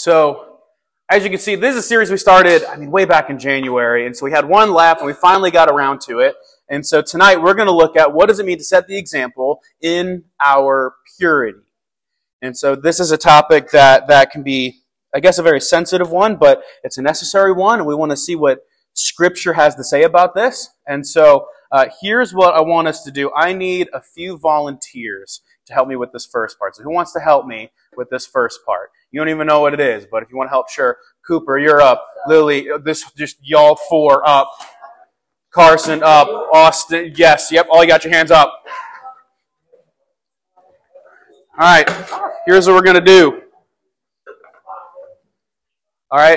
So, as you can see, this is a series we started, way back in January. And so we had one left, and we finally got around to it. And so tonight we're going to look at what does it mean to set the example in our purity. And so this is a topic that can be, I guess, a very sensitive one, but it's a necessary one. And we want to see what Scripture has to say about this. And so here's what I want us to do. I need a few volunteers to help me with this first part. So who wants to help me with this first part? You don't even know what it is, but if you want to help, sure. Cooper, you're up. Lily, just y'all four up. Carson up. Austin, yes, yep, all you got your hands up. All right, here's what we're going to do. All right.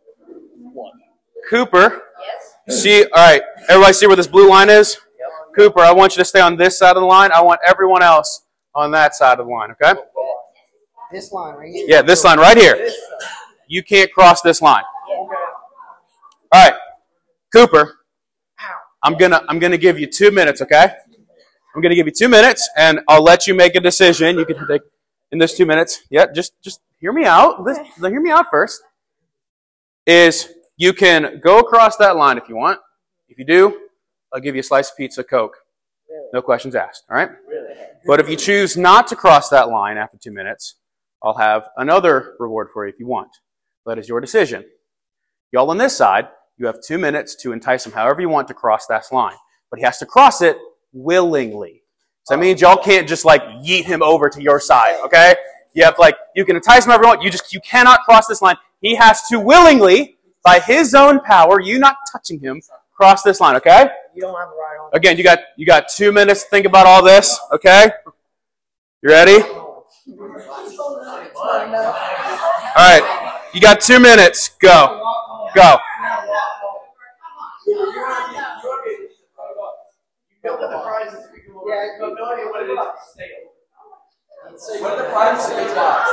Cooper, see, all right, everybody see where this blue line is? Cooper, I want you to stay on this side of the line. I want everyone else on that side of the line, okay? This line right here? Yeah, this line right here. You can't cross this line. All right, Cooper, I'm gonna give you 2 minutes, okay? I'm gonna give you 2 minutes, and I'll let you make a decision. You can take in this 2 minutes. Yeah, just hear me out. Hear me out first. Is you can go across that line if you want. If you do, I'll give you a slice of pizza, Coke. No questions asked. All right. But if you choose not to cross that line after 2 minutes, I'll have another reward for you if you want. That is your decision. Y'all on this side, you have 2 minutes to entice him however you want to cross that line. But he has to cross it willingly. So that means y'all can't just yeet him over to your side, okay? You have you can entice him however you want. You cannot cross this line. He has to willingly, by his own power, you not touching him, cross this line, okay? You don't have a right on. Again, you got 2 minutes to think about all this, okay? You ready? All right, you got 2 minutes. Go. Go. What are the prizes that you got?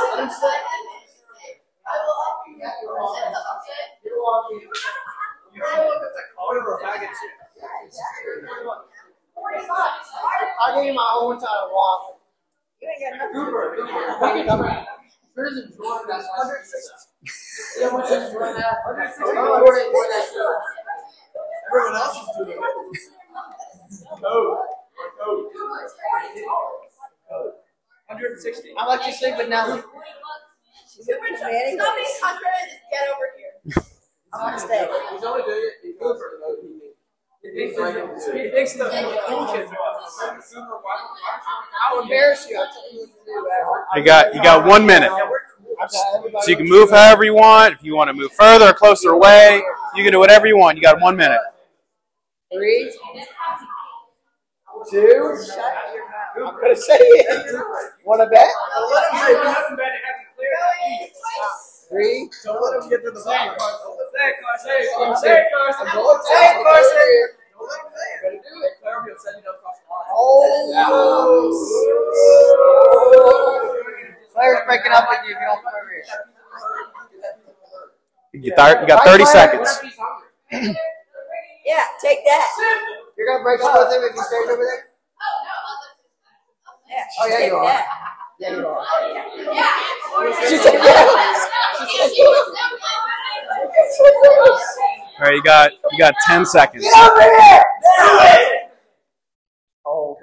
I'll give you my own time to walk. You ain't got nothing. Where's the Jordan? That's 160. See how much is Jordan at? 160. Everyone else is doing it. Code. 160. I like to sleep with Nelly. She's a rich man. Somebody's 100 and get over here. I'm going to stay. He's only doing it because he thinks the I'll embarrass you. You got 1 minute. So you can move however you want. If you want to move further or closer away, you can do whatever you want. You got 1 minute. 3, 2. I'm going to say it. Want to bet? 3. Don't let him get to the back. Players breaking up with you if you don't play here. You got 30 seconds. Yeah, take that. You're going to break up with him if he stays over there? Yeah, Oh, yeah, you are. that. Yeah, you are. Yeah. She said yes. She said yes. All right, you got 10 seconds. Get over here! Oh,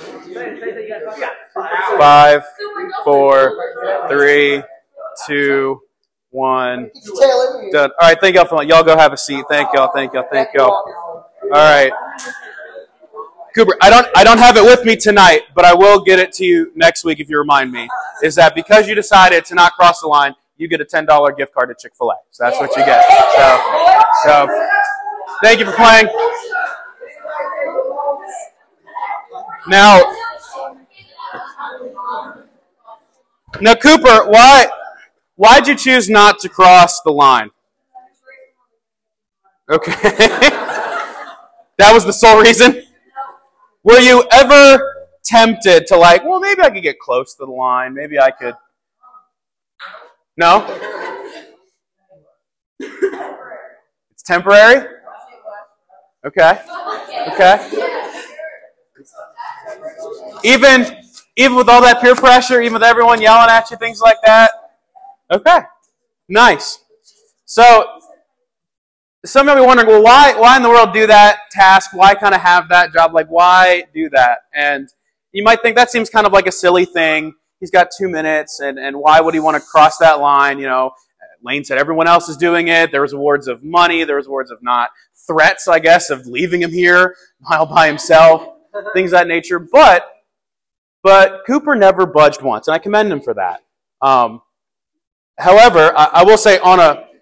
5, 4, 3, 2, 1. Done. All right, thank y'all for y'all. Go have a seat. Thank y'all. All right, Cooper. I don't have it with me tonight, but I will get it to you next week if you remind me. Is that because you decided to not cross the line, you get a $10 gift card to Chick-fil-A. So that's what you get. So thank you for playing. Now, Cooper, why'd you choose not to cross the line? Okay. That was the sole reason? Were you ever tempted to well, maybe I could get close to the line. Maybe I could. No? It's temporary? Okay. Even with all that peer pressure, even with everyone yelling at you, things like that? Okay. Nice. So, some of you are wondering, well, why in the world do that task? Why kind of have that job? Like, why do that? And you might think that seems kind of like a silly thing. He's got 2 minutes, and why would he want to cross that line? You know, Lane said everyone else is doing it. There was awards of money. There was awards of not. Threats, I guess, of leaving him here all by himself. Things of that nature. But Cooper never budged once, and I commend him for that. However, I will say on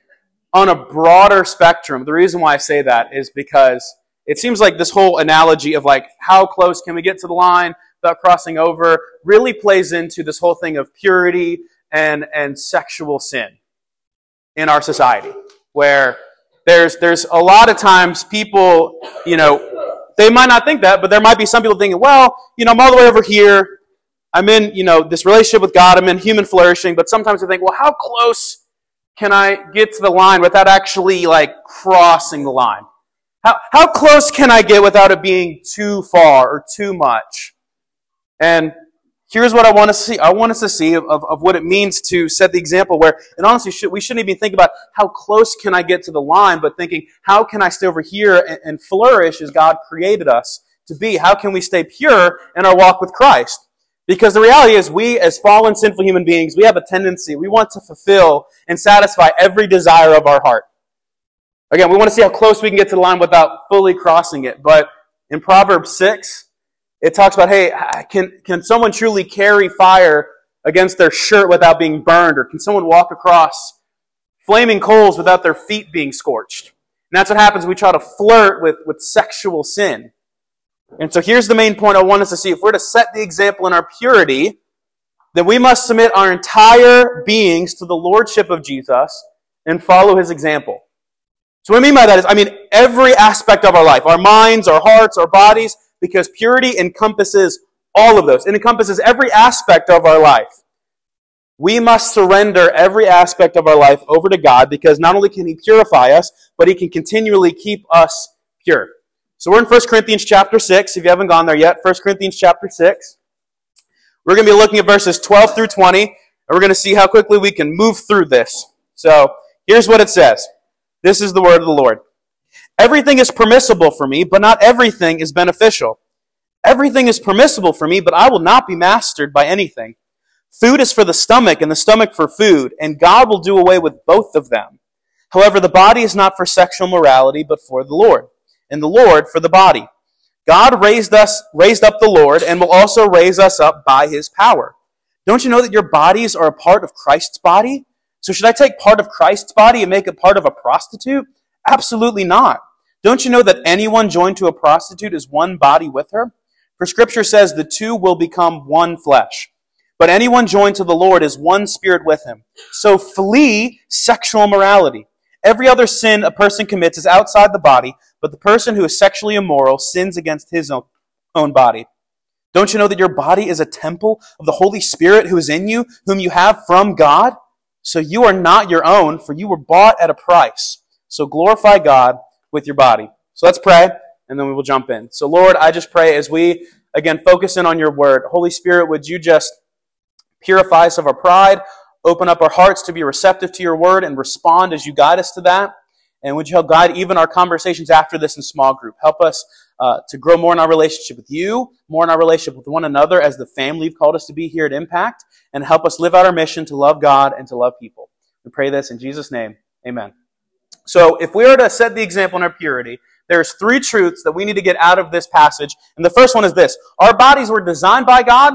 a broader spectrum, the reason why I say that is because it seems like this whole analogy of like how close can we get to the line without crossing over really plays into this whole thing of purity and sexual sin in our society, where there's a lot of times people, you know, they might not think that, but there might be some people thinking, well, you know, I'm all the way over here. I'm in, you know, this relationship with God. I'm in human flourishing. But sometimes I think, well, how close can I get to the line without actually, like, crossing the line? How close can I get without it being too far or too much? And here's what I want to see. I want us to see of what it means to set the example where, and honestly, we shouldn't even think about how close can I get to the line, but thinking, how can I stay over here and flourish as God created us to be? How can we stay pure in our walk with Christ? Because the reality is, we as fallen, sinful human beings, we have a tendency, we want to fulfill and satisfy every desire of our heart. Again, we want to see how close we can get to the line without fully crossing it. But in Proverbs 6, it talks about, hey, can someone truly carry fire against their shirt without being burned? Or can someone walk across flaming coals without their feet being scorched? And that's what happens when we try to flirt with sexual sin. And so here's the main point I want us to see. If we're to set the example in our purity, then we must submit our entire beings to the lordship of Jesus and follow his example. So what I mean by that is, every aspect of our life, our minds, our hearts, our bodies, because purity encompasses all of those. It encompasses every aspect of our life. We must surrender every aspect of our life over to God, because not only can he purify us, but he can continually keep us pure. So we're in 1 Corinthians chapter 6, if you haven't gone there yet. 1 Corinthians chapter 6. We're going to be looking at verses 12 through 20, and we're going to see how quickly we can move through this. So here's what it says. This is the word of the Lord. Everything is permissible for me, but not everything is beneficial. Everything is permissible for me, but I will not be mastered by anything. Food is for the stomach, and the stomach for food, and God will do away with both of them. However, the body is not for sexual morality, but for the Lord, and the Lord for the body. God raised up the Lord, and will also raise us up by his power. Don't you know that your bodies are a part of Christ's body? So should I take part of Christ's body and make it part of a prostitute? Absolutely not. Don't you know that anyone joined to a prostitute is one body with her? For Scripture says the two will become one flesh. But anyone joined to the Lord is one spirit with him. So flee sexual immorality. Every other sin a person commits is outside the body, but the person who is sexually immoral sins against his own body. Don't you know that your body is a temple of the Holy Spirit who is in you, whom you have from God? So you are not your own, for you were bought at a price. So glorify God with your body. So let's pray, and then we will jump in. So Lord, I just pray as we, again, focus in on your word. Holy Spirit, would you just purify us of our pride, open up our hearts to be receptive to your word, and respond as you guide us to that. And would you help guide even our conversations after this in small group? Help us to grow more in our relationship with you, more in our relationship with one another as the family you've called us to be here at Impact, and help us live out our mission to love God and to love people. We pray this in Jesus' name. Amen. So if we are to set the example in our purity, there's 3 truths that we need to get out of this passage. And the first one is this. Our bodies were designed by God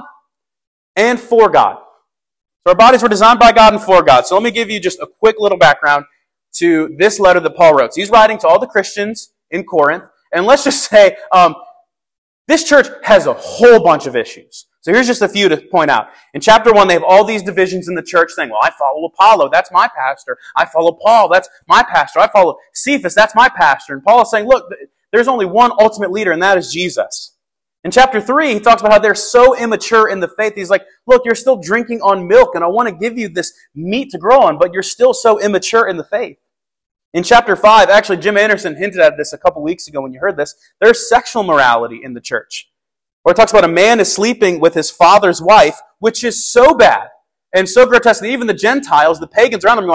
and for God. So our bodies were designed by God and for God. So let me give you just a quick little background to this letter that Paul wrote. So he's writing to all the Christians in Corinth. And let's just say, this church has a whole bunch of issues. So here's just a few to point out. In chapter 1, they have all these divisions in the church saying, well, I follow Apollo, that's my pastor. I follow Paul, that's my pastor. I follow Cephas, that's my pastor. And Paul is saying, look, there's only one ultimate leader, and that is Jesus. In chapter 3, he talks about how they're so immature in the faith. He's like, look, you're still drinking on milk, and I want to give you this meat to grow on, but you're still so immature in the faith. In chapter 5, actually, Jim Anderson hinted at this a couple weeks ago when you heard this, there's sexual morality in the church. Or it talks about a man is sleeping with his father's wife, which is so bad and so grotesque that even the Gentiles, the pagans around them, are going,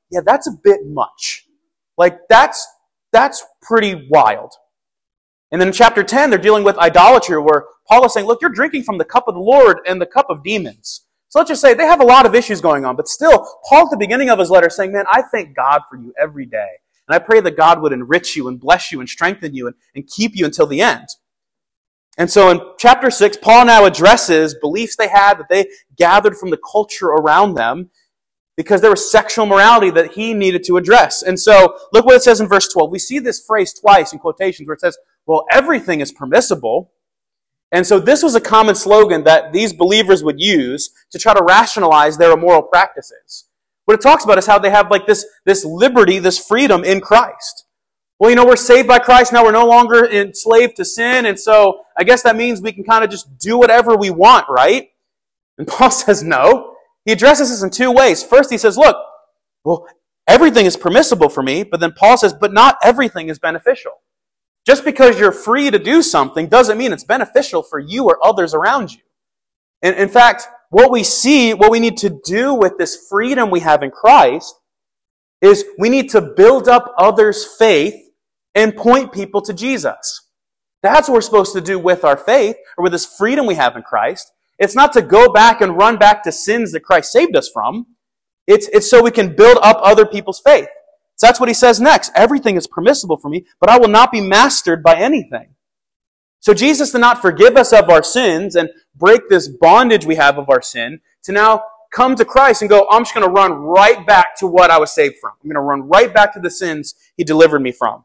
yeah, that's a bit much. Like, that's pretty wild. And then in chapter 10, they're dealing with idolatry, where Paul is saying, look, you're drinking from the cup of the Lord and the cup of demons. So let's just say they have a lot of issues going on, but still, Paul at the beginning of his letter is saying, man, I thank God for you every day. And I pray that God would enrich you and bless you and strengthen you and keep you until the end. And so in chapter 6, Paul now addresses beliefs they had that they gathered from the culture around them, because there was sexual morality that he needed to address. And so look what it says in verse 12. We see this phrase twice in quotations where it says, well, everything is permissible. And so this was a common slogan that these believers would use to try to rationalize their immoral practices. What it talks about is how they have like this liberty, this freedom in Christ. Well, we're saved by Christ. Now we're no longer enslaved to sin. And so I guess that means we can kind of just do whatever we want, right? And Paul says no. He addresses this in two ways. First, he says, look, well, everything is permissible for me. But then Paul says, but not everything is beneficial. Just because you're free to do something doesn't mean it's beneficial for you or others around you. And in fact, what we need to do with this freedom we have in Christ is we need to build up others' faith and point people to Jesus. That's what we're supposed to do with our faith, or with this freedom we have in Christ. It's not to go back and run back to sins that Christ saved us from. It's so we can build up other people's faith. So that's what he says next. Everything is permissible for me, but I will not be mastered by anything. So Jesus did not forgive us of our sins and break this bondage we have of our sin to now come to Christ and go, I'm just going to run right back to what I was saved from. I'm going to run right back to the sins he delivered me from.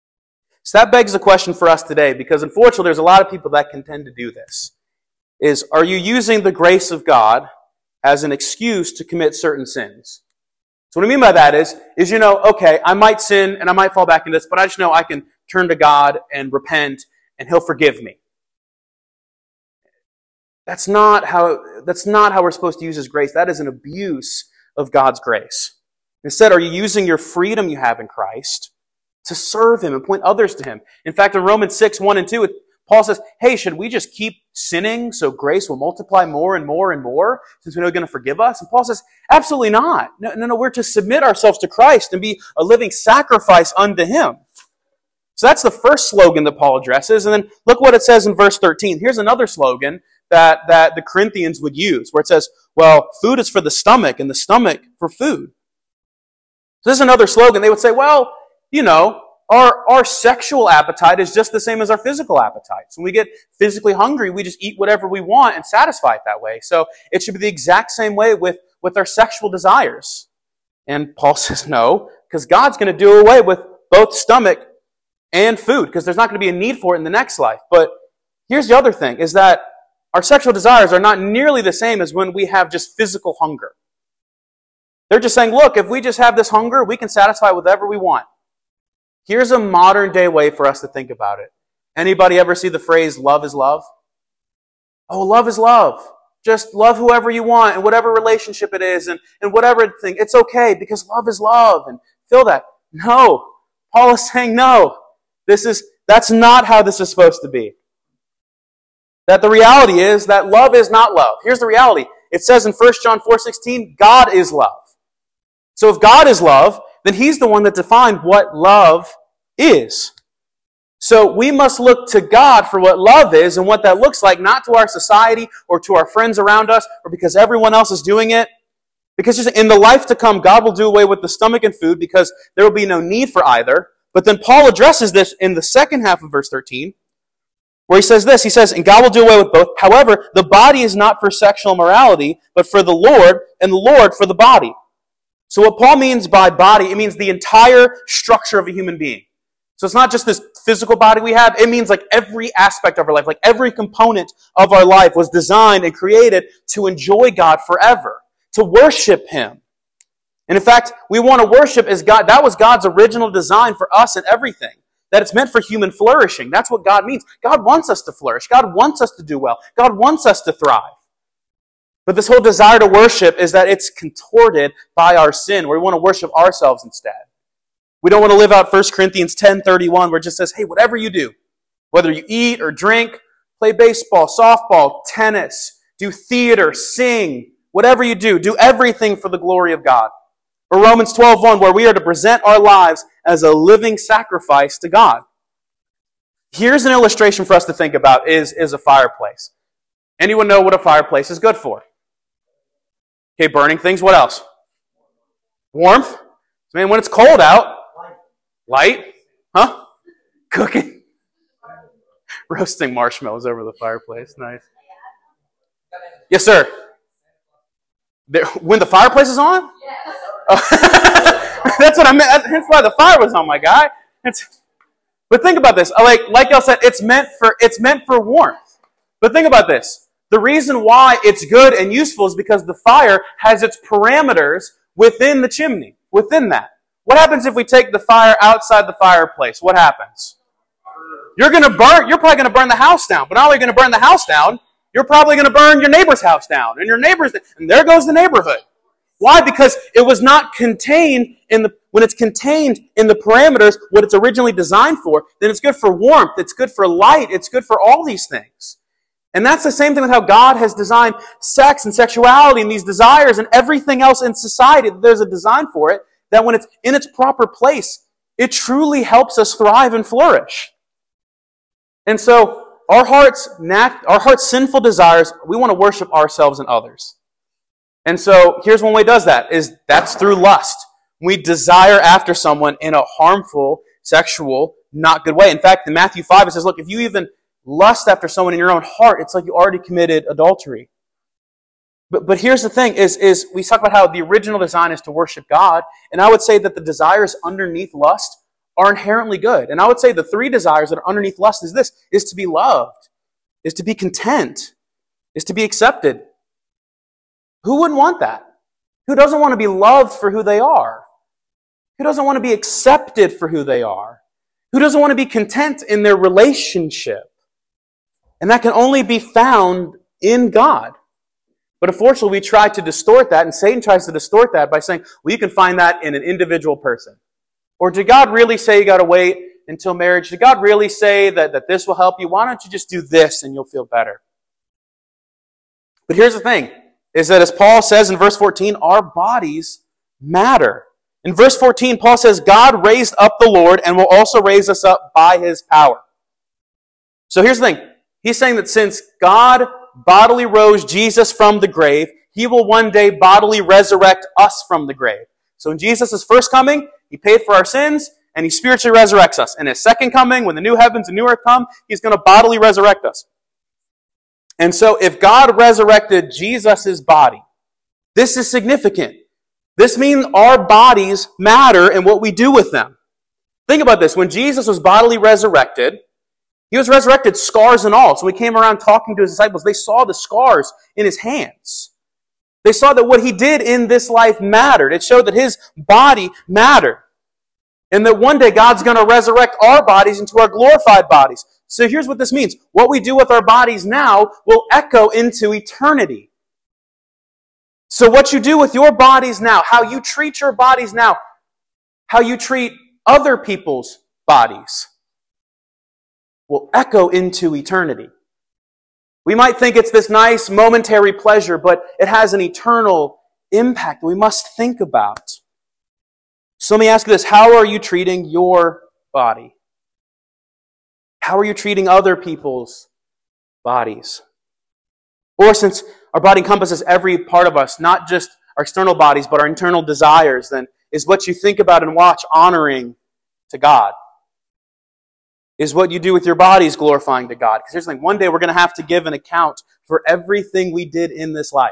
So that begs a question for us today, because unfortunately there's a lot of people that can tend to do this. Are you using the grace of God as an excuse to commit certain sins? So what I mean by that is okay, I might sin and I might fall back into this, but I just know I can turn to God and repent and He'll forgive me. That's not how we're supposed to use His grace. That is an abuse of God's grace. Instead, are you using your freedom you have in Christ to serve Him and point others to Him? In fact, in Romans 6, 1 and 2, Paul says, hey, should we just keep sinning so grace will multiply more and more and more since we know He's going to forgive us? And Paul says, absolutely not. No, we're to submit ourselves to Christ and be a living sacrifice unto Him. So that's the first slogan that Paul addresses. And then look what it says in verse 13. Here's another slogan that the Corinthians would use, where it says, well, food is for the stomach and the stomach for food. So this is another slogan. They would say, well, our sexual appetite is just the same as our physical appetite. So when we get physically hungry, we just eat whatever we want and satisfy it that way. So it should be the exact same way with our sexual desires. And Paul says no, because God's going to do away with both stomach and food, because there's not going to be a need for it in the next life. But here's the other thing, is that our sexual desires are not nearly the same as when we have just physical hunger. They're just saying, look, if we just have this hunger, we can satisfy whatever we want. Here's a modern day way for us to think about it. Anybody ever see the phrase, love is love? Oh, love is love. Just love whoever you want and whatever relationship it is and whatever thing. It's okay because love is love, and feel that. No. Paul is saying no. That's not how this is supposed to be. That the reality is that love is not love. Here's the reality. It says in 1 John 4:16, God is love. So if God is love, then He's the one that defined what love is. So we must look to God for what love is and what that looks like, not to our society or to our friends around us or because everyone else is doing it. Because just in the life to come, God will do away with the stomach and food because there will be no need for either. But then Paul addresses this in the second half of verse 13, where he says this. He says, and God will do away with both. However, the body is not for sexual morality, but for the Lord, and the Lord for the body. So what Paul means by body, it means the entire structure of a human being. So it's not just this physical body we have. It means like every aspect of our life, like every component of our life was designed and created to enjoy God forever, to worship Him. And in fact, we want to worship as God. That was God's original design for us and everything. That it's meant for human flourishing. That's what God means. God wants us to flourish. God wants us to do well. God wants us to thrive. But this whole desire to worship is that it's contorted by our sin, where we want to worship ourselves instead. We don't want to live out 1 Corinthians 10:31, where it just says, hey, whatever you do, whether you eat or drink, play baseball, softball, tennis, do theater, sing, whatever you do everything for the glory of God. Or Romans 12:1, where we are to present our lives as a living sacrifice to God. Here's an illustration for us to think about is a fireplace. Anyone know what a fireplace is good for? Okay, burning things. What else? Warmth. Man, when it's cold out, light. Huh? Cooking. Roasting marshmallows over the fireplace. Nice. Yes, sir. When the fireplace is on? That's what I meant. That's why the fire was on, my guy. But think about this. Like y'all said, it's meant for warmth. But think about this. The reason why it's good and useful is because the fire has its parameters within the chimney, within that. What happens if we take the fire outside the fireplace? What happens? You're probably going to burn the house down. But not only are you going to burn the house down, you're probably going to burn your neighbor's house down. And there goes the neighborhood. Why? Because it was not contained when it's contained in the parameters, what it's originally designed for, then it's good for warmth, it's good for light, it's good for all these things. And that's the same thing with how God has designed sex and sexuality and these desires and everything else in society. There's a design for it that when it's in its proper place, it truly helps us thrive and flourish. And so our heart's sinful desires, we want to worship ourselves and others. And so here's one way it does that, that's through lust. We desire after someone in a harmful, sexual, not good way. In fact, in Matthew 5, it says, look, if you even lust after someone in your own heart, it's like you already committed adultery. But here's the thing, is we talk about how the original design is to worship God, and I would say that the desires underneath lust are inherently good. And I would say the three desires that are underneath lust is to be loved, is to be content, is to be accepted. Who wouldn't want that? Who doesn't want to be loved for who they are? Who doesn't want to be accepted for who they are? Who doesn't want to be content in their relationship? And that can only be found in God. But unfortunately, we try to distort that, and Satan tries to distort that by saying, well, you can find that in an individual person. Or did God really say you got to wait until marriage? Did God really say that this will help you? Why don't you just do this and you'll feel better? But here's the thing, is that as Paul says in verse 14, our bodies matter. In verse 14, Paul says, God raised up the Lord and will also raise us up by His power. So here's the thing. He's saying that since God bodily rose Jesus from the grave, He will one day bodily resurrect us from the grave. So in Jesus' first coming, He paid for our sins, and He spiritually resurrects us. In His second coming, when the new heavens and new earth come, He's going to bodily resurrect us. And so if God resurrected Jesus' body, this is significant. This means our bodies matter in what we do with them. Think about this. When Jesus was bodily resurrected, He was resurrected scars and all. So when He came around talking to His disciples, they saw the scars in His hands. They saw that what He did in this life mattered. It showed that His body mattered. And that one day God's going to resurrect our bodies into our glorified bodies. So here's what this means. What we do with our bodies now will echo into eternity. So what you do with your bodies now, how you treat your bodies now, how you treat other people's bodies, will echo into eternity. We might think it's this nice momentary pleasure, but it has an eternal impact that we must think about. So let me ask you this. How are you treating your body? How are you treating other people's bodies? Or since our body encompasses every part of us, not just our external bodies, but our internal desires, then is what you think about and watch honoring to God? Is what you do with your bodies glorifying to God? Because here's the thing, one day we're going to have to give an account for everything we did in this life.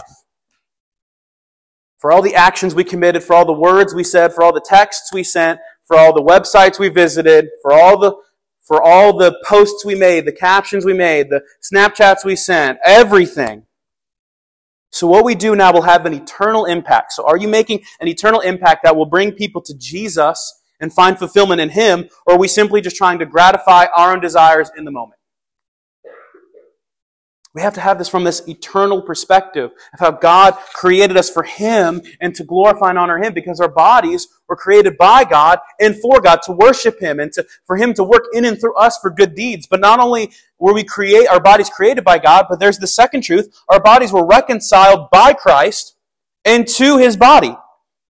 For all the actions we committed, for all the words we said, for all the texts we sent, for all the websites we visited, for all the posts we made, the captions we made, the Snapchats we sent, everything. So what we do now will have an eternal impact. So are you making an eternal impact that will bring people to Jesus and find fulfillment in Him, or are we simply just trying to gratify our own desires in the moment? We have to have this from this eternal perspective of how God created us for Him and to glorify and honor Him, because our bodies were created by God and for God to worship Him and for Him to work in and through us for good deeds. But not only were our bodies created by God, but there's the second truth. Our bodies were reconciled by Christ and to His body.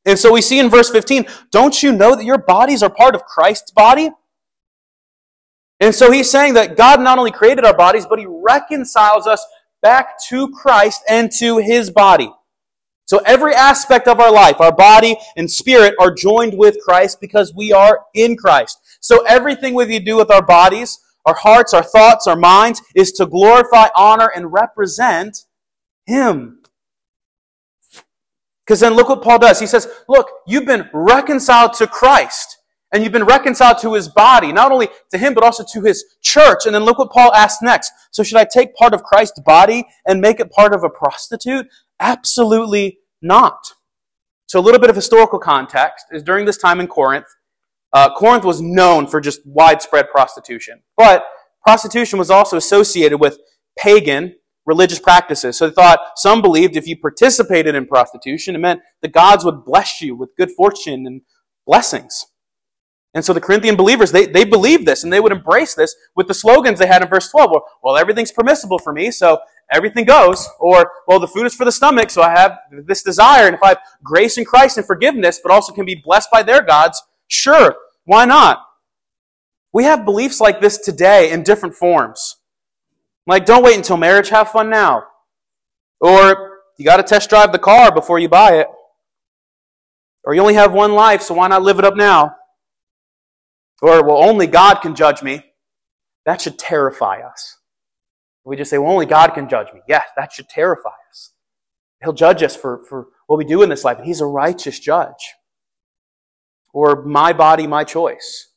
And so we see in verse 15, don't you know that your bodies are part of Christ's body? And so he's saying that God not only created our bodies, but he reconciles us back to Christ and to his body. So every aspect of our life, our body and spirit, are joined with Christ because we are in Christ. So everything we do with our bodies, our hearts, our thoughts, our minds, is to glorify, honor, and represent him. Because then look what Paul does. He says, look, you've been reconciled to Christ. And you've been reconciled to his body. Not only to him, but also to his church. And then look what Paul asks next. So should I take part of Christ's body and make it part of a prostitute? Absolutely not. So a little bit of historical context is during this time in Corinth, Corinth was known for just widespread prostitution. But prostitution was also associated with pagan religious practices. So they thought, some believed if you participated in prostitution, it meant the gods would bless you with good fortune and blessings. And so the Corinthian believers, they believed this, and they would embrace this with the slogans they had in verse 12. Well, everything's permissible for me, so everything goes. Or, well, the food is for the stomach, so I have this desire. And if I have grace in Christ and forgiveness, but also can be blessed by their gods, sure, why not? We have beliefs like this today in different forms. Like, don't wait until marriage, have fun now. Or, you got to test drive the car before you buy it. Or, you only have one life, so why not live it up now? Or, well, only God can judge me. That should terrify us. We just say, well, only God can judge me. Yes, that should terrify us. He'll judge us for what we do in this life, and he's a righteous judge. Or, my body, my choice.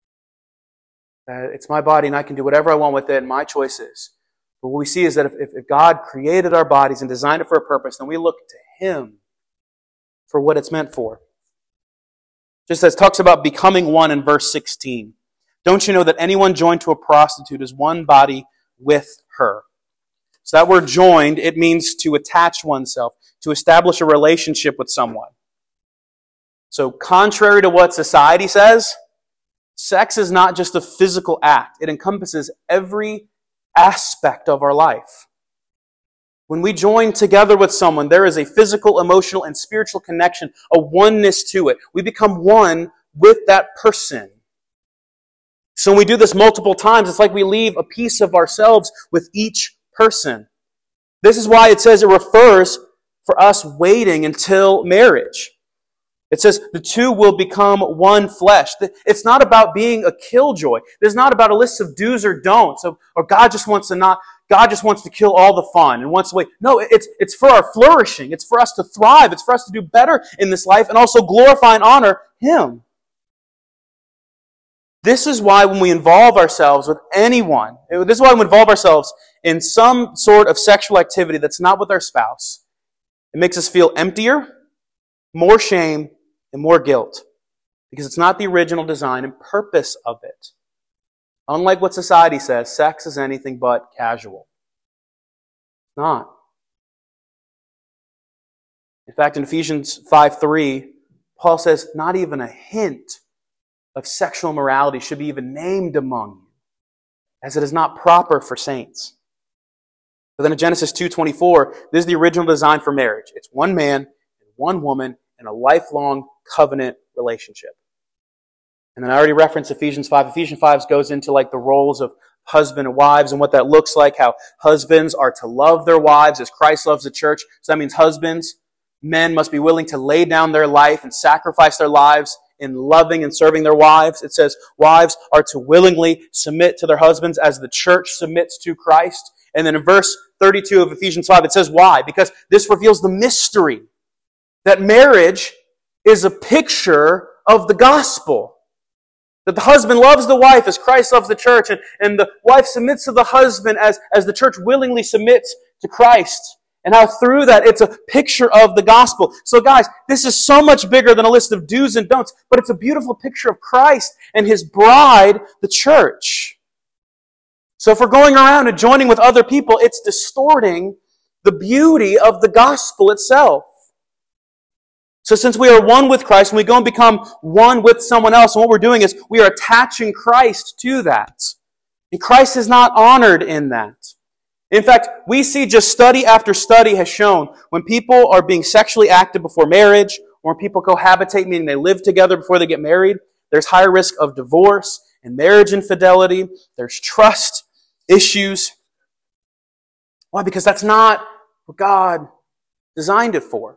It's my body, and I can do whatever I want with it, and my choice is. But what we see is that if God created our bodies and designed it for a purpose, then we look to him for what it's meant for. Just as it talks about becoming one in verse 16. Don't you know that anyone joined to a prostitute is one body with her? So that word joined, it means to attach oneself, to establish a relationship with someone. So contrary to what society says, sex is not just a physical act. It encompasses every aspect of our life. When we join together with someone, there is a physical, emotional, and spiritual connection, a oneness to it. We become one with that person. So when we do this multiple times, it's like we leave a piece of ourselves with each person. This is why it says it refers for us waiting until marriage. It says the two will become one flesh. It's not about being a killjoy. It's not about a list of do's or don'ts, or God just wants to kill all the fun and wants to wait. No, it's for our flourishing. It's for us to thrive. It's for us to do better in this life and also glorify and honor him. This is why when we involve ourselves with anyone, this is why we involve ourselves in some sort of sexual activity that's not with our spouse, it makes us feel emptier, more shame, and more guilt. Because it's not the original design and purpose of it. Unlike what society says, sex is anything but casual. It's not. In fact, in Ephesians 5:3, Paul says, not even a hint of sexual immorality should be even named among you, as it is not proper for saints. But then in Genesis 2:24, this is the original design for marriage. It's one man and one woman in a lifelong covenant relationship. And then I already referenced Ephesians 5. Ephesians 5 goes into like the roles of husband and wives and what that looks like, how husbands are to love their wives as Christ loves the church. So that means husbands, men must be willing to lay down their life and sacrifice their lives in loving and serving their wives. It says wives are to willingly submit to their husbands as the church submits to Christ. And then in verse 32 of Ephesians 5, it says why? Because this reveals the mystery that marriage is a picture of the gospel. That the husband loves the wife as Christ loves the church, and the wife submits to the husband as the church willingly submits to Christ. And how through that it's a picture of the gospel. So guys, this is so much bigger than a list of do's and don'ts, but it's a beautiful picture of Christ and his bride, the church. So if we're going around and joining with other people, it's distorting the beauty of the gospel itself. So since we are one with Christ, and we go and become one with someone else, and what we're doing is we are attaching Christ to that. And Christ is not honored in that. In fact, we see just study after study has shown when people are being sexually active before marriage or when people cohabitate, meaning they live together before they get married, there's higher risk of divorce and marriage infidelity. There's trust issues. Why? Because that's not what God designed it for.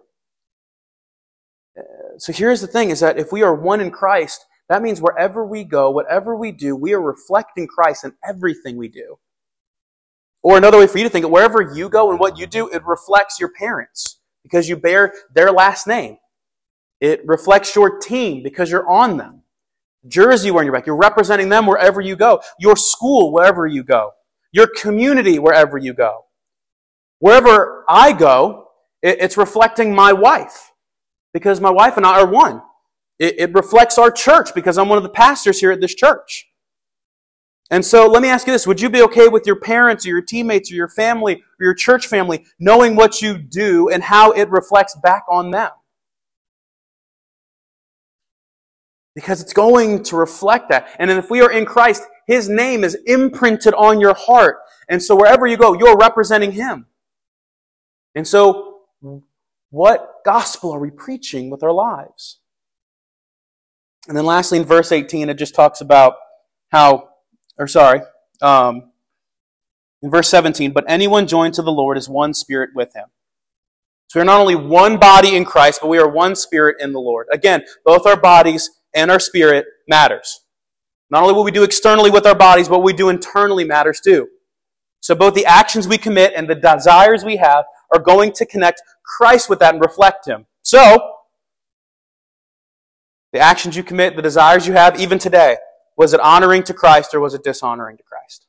So here's the thing, is that if we are one in Christ, that means wherever we go, whatever we do, we are reflecting Christ in everything we do. Or another way for you to think it, wherever you go and what you do, it reflects your parents because you bear their last name. It reflects your team because you're on them. Jersey wearing your back, you're representing them wherever you go. Your school, wherever you go. Your community, wherever you go. Wherever I go, it's reflecting my wife because my wife and I are one. It reflects our church because I'm one of the pastors here at this church. And so let me ask you this. Would you be okay with your parents or your teammates or your family or your church family knowing what you do and how it reflects back on them? Because it's going to reflect that. And if we are in Christ, His name is imprinted on your heart. And so wherever you go, you're representing Him. And so what gospel are we preaching with our lives? And then lastly, in verse 18, it just talks about how, in verse 17, but anyone joined to the Lord is one spirit with Him. So we're not only one body in Christ, but we are one spirit in the Lord. Again, both our bodies and our spirit matters. Not only what we do externally with our bodies, but what we do internally matters too. So both the actions we commit and the desires we have are going to connect Christ with that and reflect Him. So, the actions you commit, the desires you have, even today, was it honoring to Christ or was it dishonoring to Christ?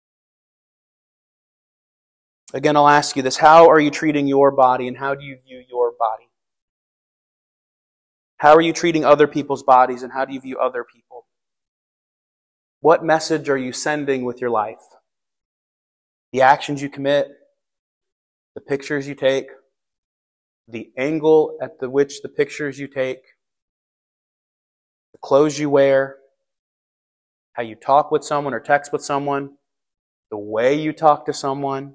Again, I'll ask you this. How are you treating your body and how do you view your body? How are you treating other people's bodies and how do you view other people? What message are you sending with your life? The actions you commit, the pictures you take, the angle at which the pictures you take, the clothes you wear, how you talk with someone or text with someone, the way you talk to someone.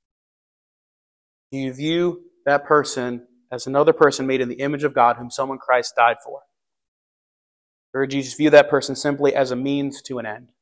Do you view that person as another person made in the image of God whom someone Christ died for? Or do you just view that person simply as a means to an end?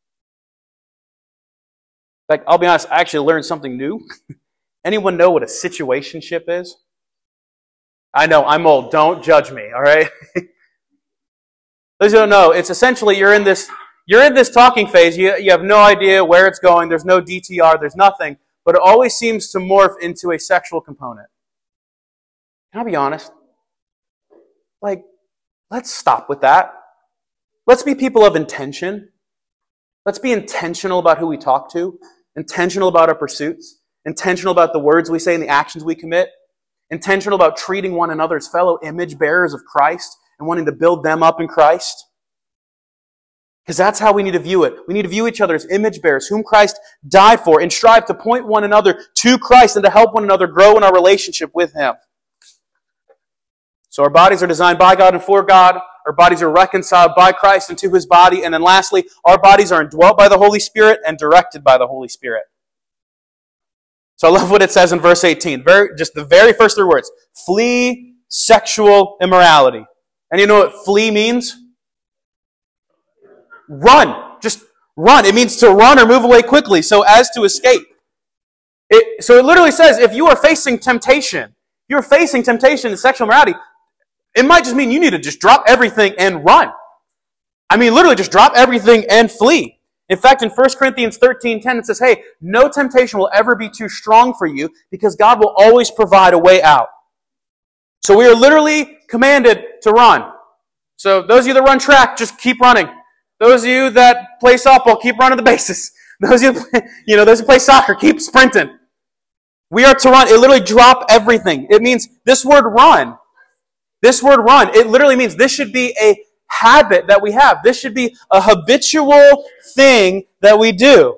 Like, I'll be honest, I actually learned something new. Anyone know what a situationship is? I know, I'm old. Don't judge me, all right? Those who don't know, it's essentially you're in this talking phase. You have no idea where it's going. There's no DTR. There's nothing. But it always seems to morph into a sexual component. Can I be honest? Like, let's stop with that. Let's be people of intention. Let's be intentional about who we talk to, intentional about our pursuits, intentional about the words we say and the actions we commit, intentional about treating one another as fellow image bearers of Christ and wanting to build them up in Christ. Because that's how we need to view it. We need to view each other as image bearers, whom Christ died for, and strive to point one another to Christ and to help one another grow in our relationship with Him. So our bodies are designed by God and for God. Our bodies are reconciled by Christ into His body. And then lastly, our bodies are indwelt by the Holy Spirit and directed by the Holy Spirit. So I love what it says in verse 18. Just the very first 3 words. Flee sexual immorality. And you know what flee means? Run. Just run. It means to run or move away quickly so as to escape. So it literally says if you are facing temptation, in sexual immorality, it might just mean you need to just drop everything and run. I mean, literally just drop everything and flee. In fact, in 1 Corinthians 13:10, it says, hey, no temptation will ever be too strong for you because God will always provide a way out. So we are literally commanded to run. So those of you that run track, just keep running. Those of you that play softball, keep running the bases. Those of you those who play soccer, keep sprinting. We are to run. It literally drop everything. It means this word run. It literally means this should be a habit that we have. This should be a habitual thing that we do.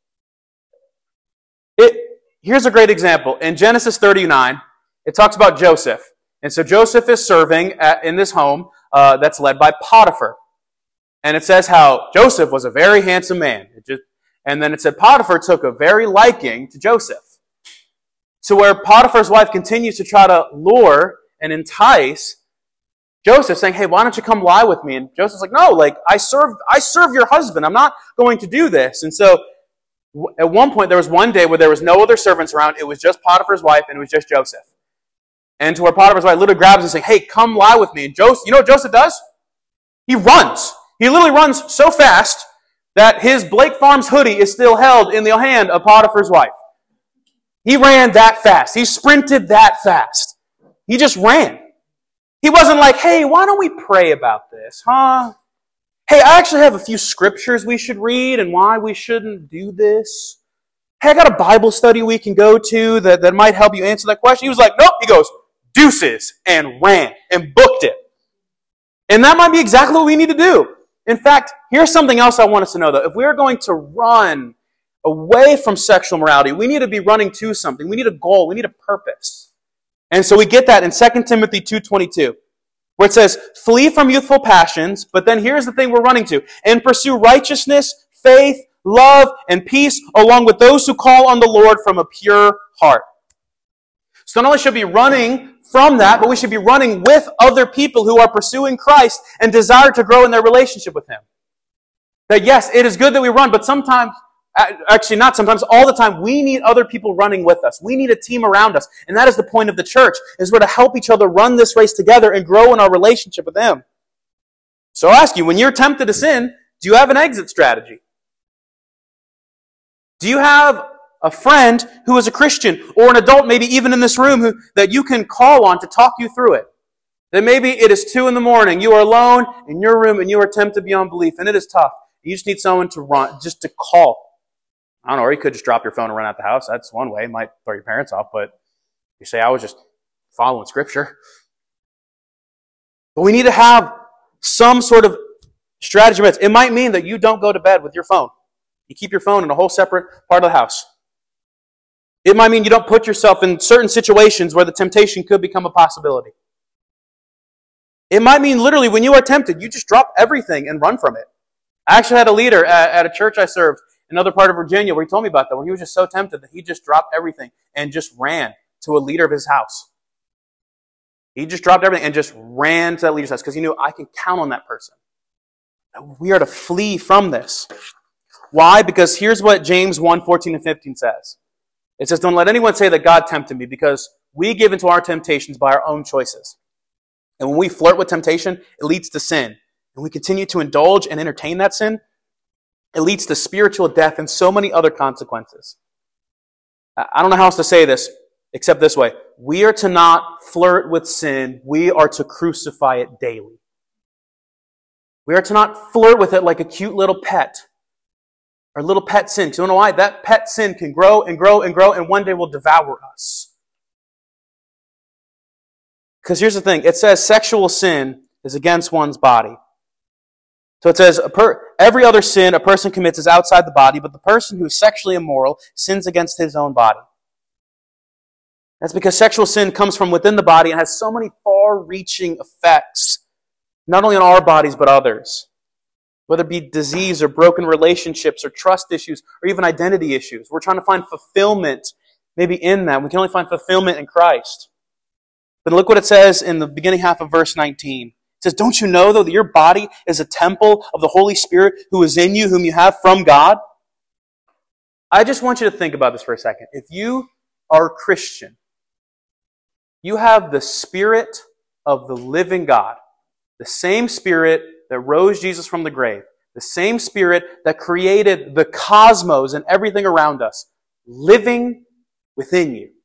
Here's a great example. In Genesis 39, it talks about Joseph. And so Joseph is serving in this home that's led by Potiphar. And it says how Joseph was a very handsome man. And then it said Potiphar took a very liking to Joseph. So where Potiphar's wife continues to try to lure and entice Joseph saying, hey, why don't you come lie with me? And Joseph's like, no, like, I serve your husband. I'm not going to do this. And so at one point, there was one day where there was no other servants around. It was just Potiphar's wife, and it was just Joseph. And to where Potiphar's wife literally grabs him and saying, hey, come lie with me. And Joseph, you know what Joseph does? He runs. He literally runs so fast that his Blake Farms hoodie is still held in the hand of Potiphar's wife. He ran that fast. He sprinted that fast. He just ran. He wasn't like, hey, why don't we pray about this, huh? Hey, I actually have a few scriptures we should read and why we shouldn't do this. Hey, I got a Bible study we can go to that might help you answer that question. He was like, nope. He goes, deuces, and ran and booked it. And that might be exactly what we need to do. In fact, here's something else I want us to know, though. If we are going to run away from sexual morality, we need to be running to something. We need a goal. We need a purpose. And so we get that in 2 Timothy 2:22, where it says, flee from youthful passions, but then here's the thing we're running to, and pursue righteousness, faith, love, and peace, along with those who call on the Lord from a pure heart. So not only should we be running from that, but we should be running with other people who are pursuing Christ and desire to grow in their relationship with Him. That yes, it is good that we run, but sometimes, actually not sometimes, all the time, we need other people running with us. We need a team around us. And that is the point of the church, is we're to help each other run this race together and grow in our relationship with Him. So I'll ask you, when you're tempted to sin, do you have an exit strategy? Do you have a friend who is a Christian, or an adult maybe even in this room that you can call on to talk you through it? That maybe it is 2 a.m, you are alone in your room and you are tempted beyond belief, and it is tough. You just need someone to run, just to call. I don't know, or you could just drop your phone and run out the house. That's one way. It might throw your parents off, but you say, I was just following Scripture. But we need to have some sort of strategy. It might mean that you don't go to bed with your phone. You keep your phone in a whole separate part of the house. It might mean you don't put yourself in certain situations where the temptation could become a possibility. It might mean literally when you are tempted, you just drop everything and run from it. I actually had a leader at a church I served in another part of Virginia where he told me about that, where he was just so tempted that he just dropped everything and just ran to a leader of his house. He just dropped everything and just ran to that leader's house because he knew, I can count on that person. We are to flee from this. Why? Because here's what James 1:14 and 15 says. It says, don't let anyone say that God tempted me, because we give into our temptations by our own choices. And when we flirt with temptation, it leads to sin. And we continue to indulge and entertain that sin, it leads to spiritual death and so many other consequences. I don't know how else to say this except this way. We are to not flirt with sin. We are to crucify it daily. We are to not flirt with it like a cute little pet. Our little pet sin. Because you know why? That pet sin can grow and grow and grow, and one day will devour us. Because here's the thing. It says sexual sin is against one's body. So it says every other sin a person commits is outside the body, but the person who is sexually immoral sins against his own body. That's because sexual sin comes from within the body and has so many far-reaching effects, not only on our bodies, but others. Whether it be disease or broken relationships or trust issues or even identity issues. We're trying to find fulfillment maybe in that. We can only find fulfillment in Christ. But look what it says in the beginning half of verse 19. It says, don't you know, though, that your body is a temple of the Holy Spirit who is in you, whom you have from God? I just want you to think about this for a second. If you are a Christian, you have the Spirit of the living God, the same Spirit that rose Jesus from the grave, the same Spirit that created the cosmos and everything around us, living within you.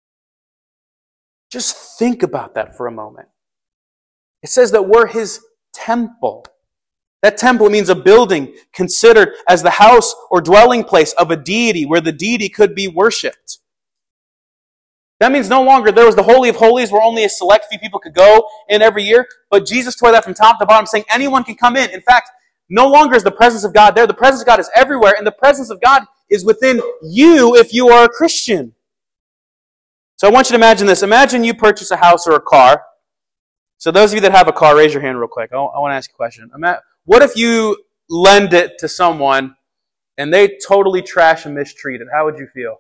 Just think about that for a moment. It says that we're His temple. That temple means a building considered as the house or dwelling place of a deity where the deity could be worshipped. That means no longer there was the Holy of Holies where only a select few people could go in every year, but Jesus tore that from top to bottom, saying anyone can come in. In fact, no longer is the presence of God there. The presence of God is everywhere, and the presence of God is within you if you are a Christian. So I want you to imagine this. Imagine you purchase a house or a car. So those of you that have a car, raise your hand real quick. I want to ask you a question. What if you lend it to someone and they totally trash and mistreat it? How would you feel?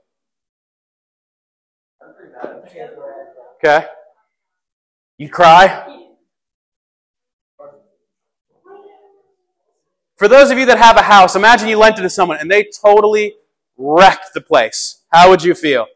Okay. You cry? For those of you that have a house, imagine you lent it to someone and they totally wrecked the place. How would you feel?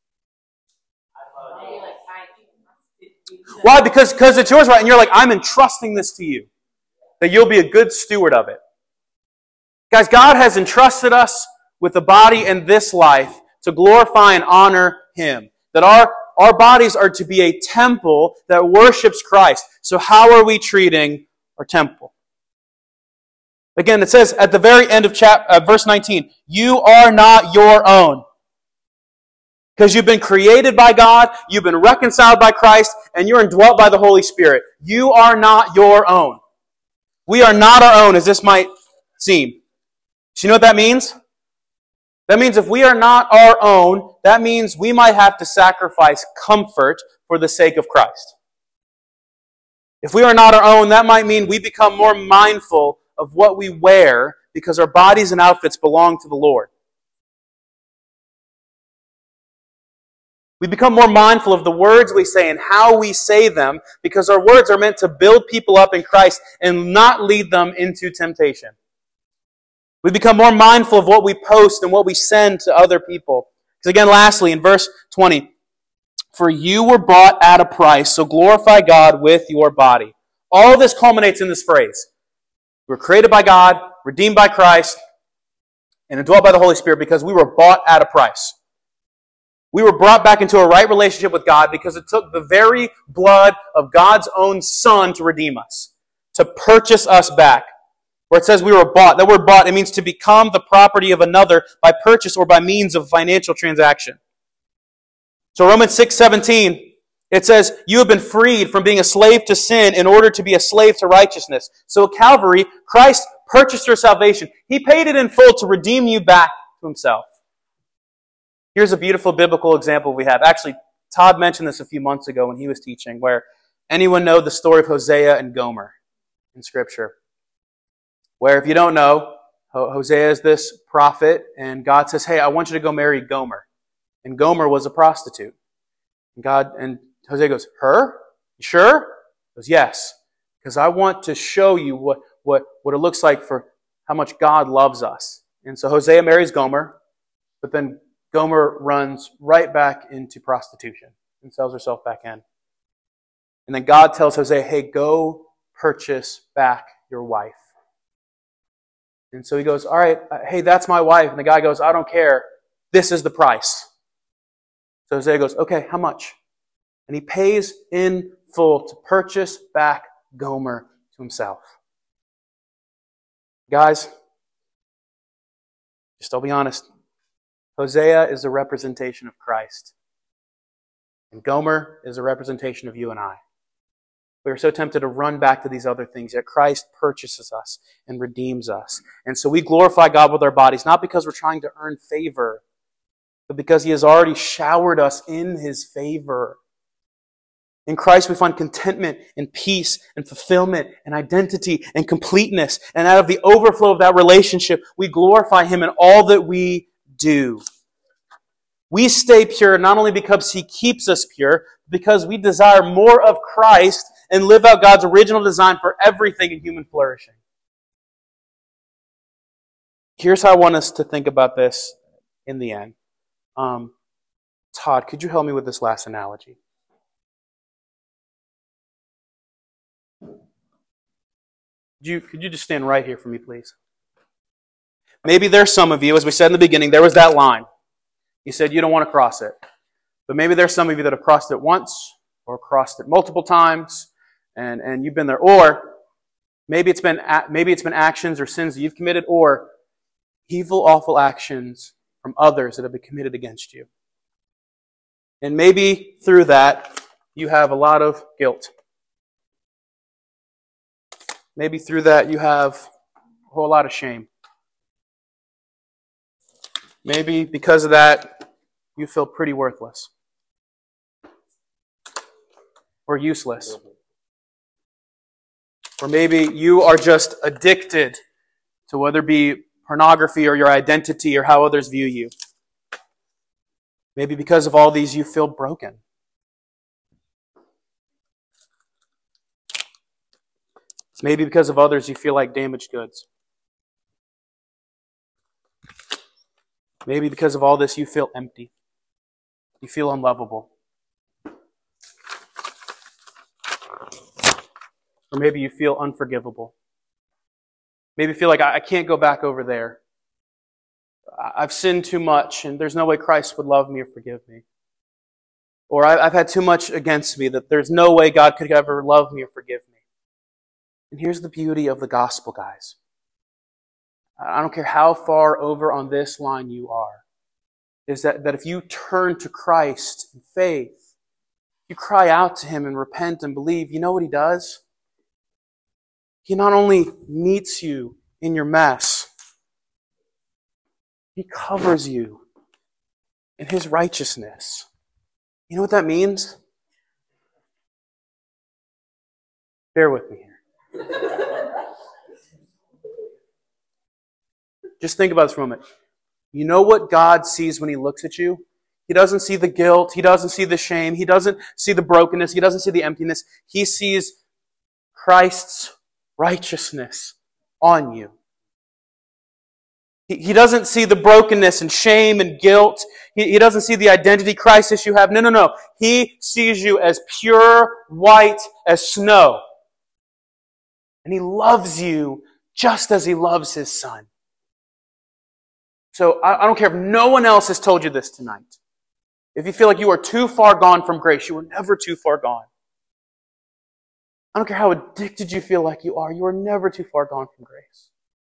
Why? Because it's yours, right? And you're like, I'm entrusting this to you. That you'll be a good steward of it. Guys, God has entrusted us with the body in this life to glorify and honor Him. That our bodies are to be a temple that worships Christ. So how are we treating our temple? Again, it says at the very end of verse 19, you are not your own. Because you've been created by God, you've been reconciled by Christ, and you're indwelt by the Holy Spirit. You are not your own. We are not our own, as this might seem. Do you know what that means? That means if we are not our own, that means we might have to sacrifice comfort for the sake of Christ. If we are not our own, that might mean we become more mindful of what we wear because our bodies and outfits belong to the Lord. We become more mindful of the words we say and how we say them because our words are meant to build people up in Christ and not lead them into temptation. We become more mindful of what we post and what we send to other people. Because again, lastly, in verse 20, for you were bought at a price, so glorify God with your body. All of this culminates in this phrase. We were created by God, redeemed by Christ, and indwelt by the Holy Spirit because we were bought at a price. We were brought back into a right relationship with God because it took the very blood of God's own Son to redeem us, to purchase us back. Where it says we were bought, that word bought, it means to become the property of another by purchase or by means of financial transaction. So Romans 6:17, it says, you have been freed from being a slave to sin in order to be a slave to righteousness. So at Calvary, Christ purchased your salvation. He paid it in full to redeem you back to Himself. Here's a beautiful biblical example we have. Actually, Todd mentioned this a few months ago when he was teaching, where anyone know the story of Hosea and Gomer in Scripture? Where, if you don't know, Hosea is this prophet, and God says, hey, I want you to go marry Gomer. And Gomer was a prostitute. And Hosea goes, her? You sure? He goes, yes. Because I want to show you what it looks like for how much God loves us. And so Hosea marries Gomer, but then Gomer runs right back into prostitution and sells herself back in. And then God tells Hosea, hey, go purchase back your wife. And so he goes, all right, hey, that's my wife. And the guy goes, I don't care. This is the price. So Hosea goes, okay, how much? And he pays in full to purchase back Gomer to himself. Guys, just I'll be honest. Hosea is a representation of Christ. And Gomer is a representation of you and I. We are so tempted to run back to these other things, yet Christ purchases us and redeems us. And so we glorify God with our bodies, not because we're trying to earn favor, but because He has already showered us in His favor. In Christ we find contentment and peace and fulfillment and identity and completeness. And out of the overflow of that relationship, we glorify Him in all that we do. We stay pure not only because He keeps us pure, but because we desire more of Christ and live out God's original design for everything in human flourishing. Here's how I want us to think about this in the end. Todd, could you help me with this last analogy? Could you just stand right here for me, please? Maybe there's some of you, as we said in the beginning, there was that line. You said you don't want to cross it. But maybe there's some of you that have crossed it once or crossed it multiple times, and you've been there. Or maybe it's been actions or sins that you've committed, or evil, awful actions from others that have been committed against you. And maybe through that, you have a lot of guilt. Maybe through that, you have a whole lot of shame. Maybe because of that, you feel pretty worthless or useless. Or maybe you are just addicted to whether it be pornography or your identity or how others view you. Maybe because of all these, you feel broken. Maybe because of others, you feel like damaged goods. Maybe because of all this, you feel empty. You feel unlovable. Or maybe you feel unforgivable. Maybe you feel like, I can't go back over there. I've sinned too much, and there's no way Christ would love me or forgive me. Or I've had too much against me that there's no way God could ever love me or forgive me. And here's the beauty of the gospel, guys. I don't care how far over on this line you are, is that if you turn to Christ in faith, you cry out to Him and repent and believe, you know what He does? He not only meets you in your mess, He covers you in His righteousness. You know what that means? Bear with me here. Just think about this for a moment. You know what God sees when He looks at you? He doesn't see the guilt. He doesn't see the shame. He doesn't see the brokenness. He doesn't see the emptiness. He sees Christ's righteousness on you. He doesn't see the brokenness and shame and guilt. He doesn't see the identity crisis you have. No. He sees you as pure white as snow. And He loves you just as He loves His Son. So I don't care if no one else has told you this tonight. If you feel like you are too far gone from grace, you are never too far gone. I don't care how addicted you feel like you are never too far gone from grace.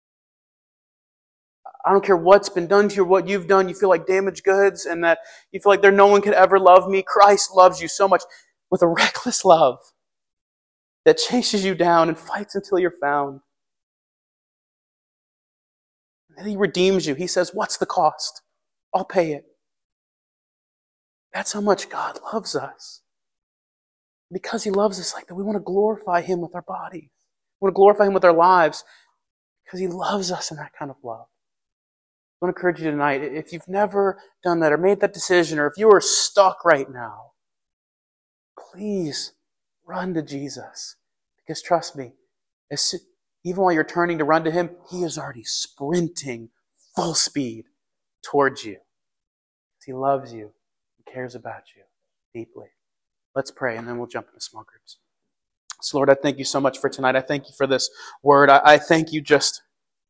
I don't care what's been done to you or what you've done. You feel like damaged goods and that you feel like no one could ever love me. Christ loves you so much with a reckless love that chases you down and fights until you're found. And He redeems you. He says, what's the cost? I'll pay it. That's how much God loves us. Because He loves us like that, we want to glorify Him with our bodies. We want to glorify Him with our lives because He loves us in that kind of love. I want to encourage you tonight, if you've never done that or made that decision, or if you are stuck right now, please run to Jesus. Because trust me, even while you're turning to run to Him, He is already sprinting full speed towards you. He loves you. He cares about you deeply. Let's pray, and then we'll jump into small groups. So Lord, I thank You so much for tonight. I thank You for this word. I thank You just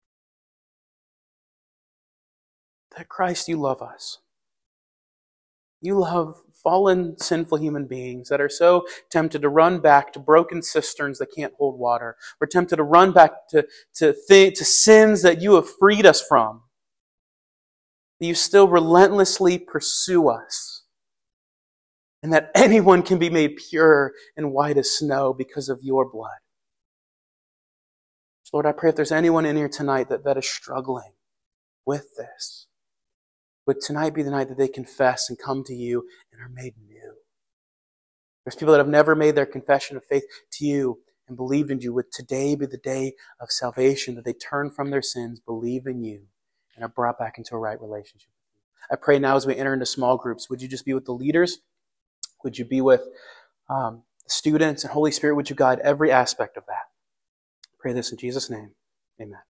that Christ, You love us. You love fallen, sinful human beings that are so tempted to run back to broken cisterns that can't hold water. We're tempted to run back to sins that You have freed us from. That You still relentlessly pursue us. And that anyone can be made pure and white as snow because of Your blood. So Lord, I pray if there's anyone in here tonight that is struggling with this, would tonight be the night that they confess and come to You and are made new. There's people that have never made their confession of faith to You and believed in You. Would today be the day of salvation, that they turn from their sins, believe in You, and are brought back into a right relationship with You. I pray now as we enter into small groups, would You just be with the leaders? Would You be with the students? And Holy Spirit, would You guide every aspect of that? I pray this in Jesus' name. Amen.